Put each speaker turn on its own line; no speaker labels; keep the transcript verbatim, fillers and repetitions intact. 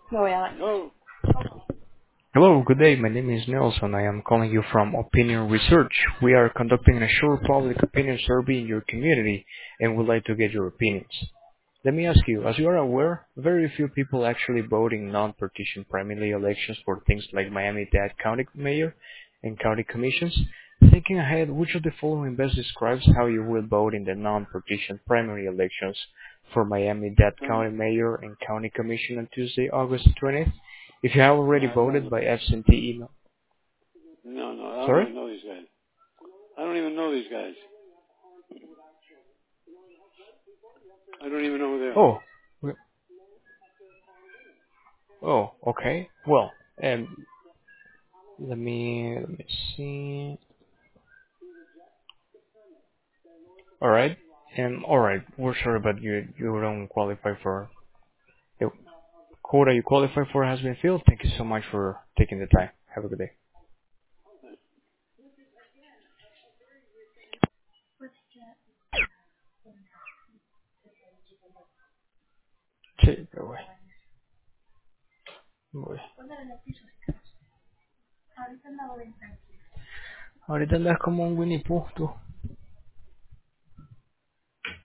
Me voy a dar.
No,
Hello, good day. My name is Nelson. I am calling you from Opinion Research. We are conducting a short public opinion survey in your community and would like to get your opinions. Let me ask you, as you are aware, very few people actually vote in non-partisan primary elections for things like Miami-Dade County Mayor and County Commissions. Thinking ahead, which of the following best describes how you will vote in the non-partisan primary elections for Miami-Dade
no,
County Mayor and County Commission on Tuesday, August twentieth? If you have already
I don't
voted
know.
by absentee email.
No, no, I don't
Sorry?
even know these guys. I don't even know these guys. I don't even know who they are.
Oh. w- Oh, okay. Well, um, let me, let me see. Alright. Um, alright. We're sorry, but you, you don't qualify for, the quota you qualify for has been filled. Thank you so much for taking the time. Have a good day. Sí, pero bueno, voy. Ahorita andas como un Winnie Pooh, tú.